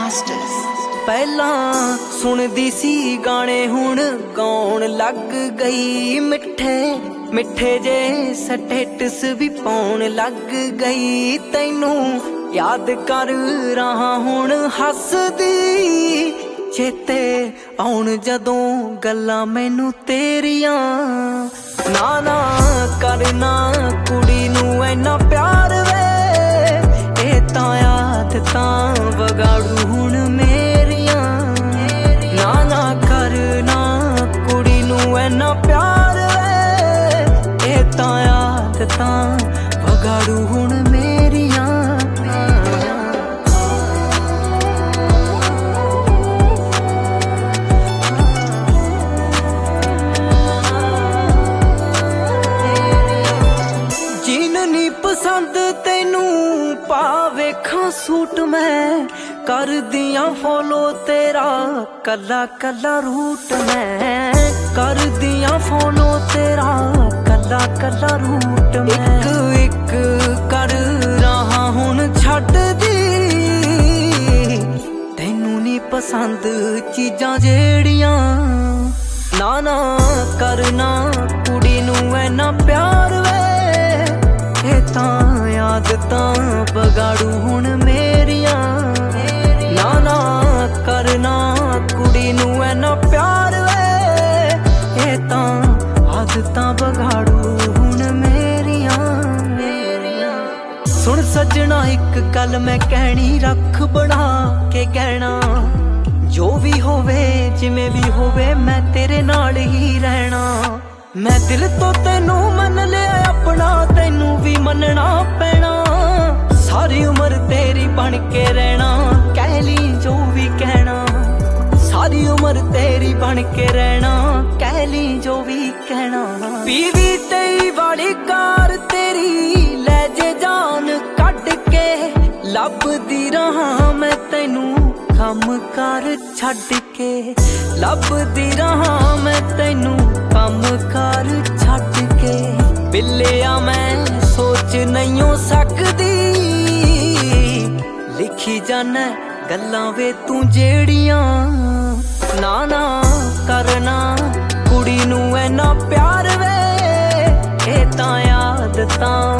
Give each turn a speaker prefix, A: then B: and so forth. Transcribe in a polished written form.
A: Masters।
B: ਪਹਿਲਾਂ ਸੁਣਦੀ ਸੀ ਗਾਣੇ ਹੁਣ ਗਾਉਣ ਲੱਗ ਗਈ, ਮਿੱਠੇ ਮਿੱਠੇ ਜੇ ਸਟੇਟਸ ਵੀ ਪਾਉਣ ਲੱਗ ਗਈ। ਤੈਨੂੰ ਯਾਦ ਕਰ ਰਹਾ ਹੁਣ ਹੱਸਦੀ, ਚੇਤੇ ਆਉਣ ਜਦੋਂ ਗੱਲਾਂ ਮੈਨੂੰ ਤੇਰੀਆਂ। ਨਾ ਨਾ ਕਰਨਾ ਕੁੜੀ ਨੂੰ ਐਨਾ ਪਿਆਰ ਵੇ, ਇਹ ਤਾਂ ਆਦਤਾਂ ਵਿਗਾੜੂ ਹੁਣ ਮੇਰੀਆਂ। ਨਾ ਨਾ ਕਰਨਾ ਕੁੜੀ ਨੂੰ ਐਨਾ ਪਿਆਰ ਵੇ, ਇਹ ਤਾਂ ਆਦਤਾਂ ਵਿਗਾੜੂ ਹੁਣ ਮੇਰੀਆਂ। ਪਸੰਦ ਤੈਨੂੰ ਪਾ ਵੇਖਾਂ ਸੂਟ ਮੈਂ, ਕਰਦੀਆਂ ਫੋਲੋ ਤੇਰਾ ਕੱਲਾ ਕੱਲਾ ਰੂਟ ਮੈਂ, ਕਰਦੀਆਂ ਫੋਲੋ ਤੇਰਾ ਕੱਲਾ ਕੱਲਾ ਰੂਟ ਮੈਂ। ਇੱਕ ਇੱਕ ਕਰ ਰਹਾ ਹੁਣ ਛੱਡਦੀ, ਤੈਨੂੰ ਨਹੀਂ ਪਸੰਦ ਚੀਜ਼ਾਂ ਜਿਹੜੀਆਂ। ਨਾ ਨਾ ਕਰਨਾ ਕੁੜੀ ਨੂੰ ਐਨਾ ਪਿਆਰ ਵੇ, ਇਹ ਤਾਂ ਆਦਤਾਂ ਵਿਗਾੜੂ ਹੁਣ ਮੇਰੀਆਂ। ਨਾ ਨਾ ਕਰਨਾ ਕੁੜੀ ਨੂੰ ਐਨਾ ਪਿਆਰ ਵੇ, ਇਹ ਤਾਂ ਆਦਤਾਂ ਵਿਗਾੜੂ ਹੁਣ ਮੇਰੀਆਂ। ਸੁਣ ਸੱਜਣਾ ਇੱਕ ਗੱਲ ਮੈਂ ਕਹਿਣੀ, ਰੱਖ ਬਣਾ ਕੇ ਕਹਿਣਾ, ਜੋ ਵੀ ਹੋਵੇ ਜਿਵੇਂ ਵੀ ਹੋਵੇ ਮੈਂ ਤੇਰੇ ਨਾਲ ਹੀ ਰਹਿਣਾ। ਮੈਂ ਦਿਲ ਤੋਂ ਤੈਨੂੰ ਮੰਨ ਲਿਆ ਆਪਣਾ, ਤੈਨੂੰ ਵੀ ਮੰਨਣਾ ਪੈਣਾ। ਸਾਰੀ ਉਮਰ ਤੇਰੀ ਬਣ ਕੇ ਰਹਿਣਾ, ਕਹਿ ਲਈ ਜੋ ਵੀ ਕਹਿਣਾ। ਸਾਰੀ ਉਮਰ ਤੇਰੀ ਬਣ ਕੇ ਰਹਿਣਾ, ਕਹਿ ਲਈ ਜੋ ਵੀ ਕਹਿਣਾ। ਪੀਵੀ 23 ਵਾਲੀ ਕਾਰ ਤੇਰੀ ਲੈ ਜੇ ਜਾਨ ਕੱਢ ਕੇ, ਲੱਭਦੀ ਰਹਾ ਮੈਂ ਤੈਨੂੰ ਕੰਮ ਕਾਰ ਛੱਡ ਕੇ। ਲੱਭਦੀ ਰਹਾ ਮੈਂ ਤੈਨੂੰ ਕੰਮ ਕਾਰ ਛੱਡ ਕੇ। ਬਿੱਲਿਆ ਮੈਂ ਸੋਚ ਨਹੀਂ ਹੋ ਸਕਦੀ, ਲਿਖੀ ਜਾਨਾ ਗੱਲਾਂ ਵੇ ਤੂੰ ਜਿਹੜੀਆਂ। ਨਾ ਨਾ ਕਰਨਾ ਕੁੜੀ ਨੂੰ ਐਨਾ ਪਿਆਰ ਵੇ, ਇਹ ਤਾਂ ਆਦਤਾਂ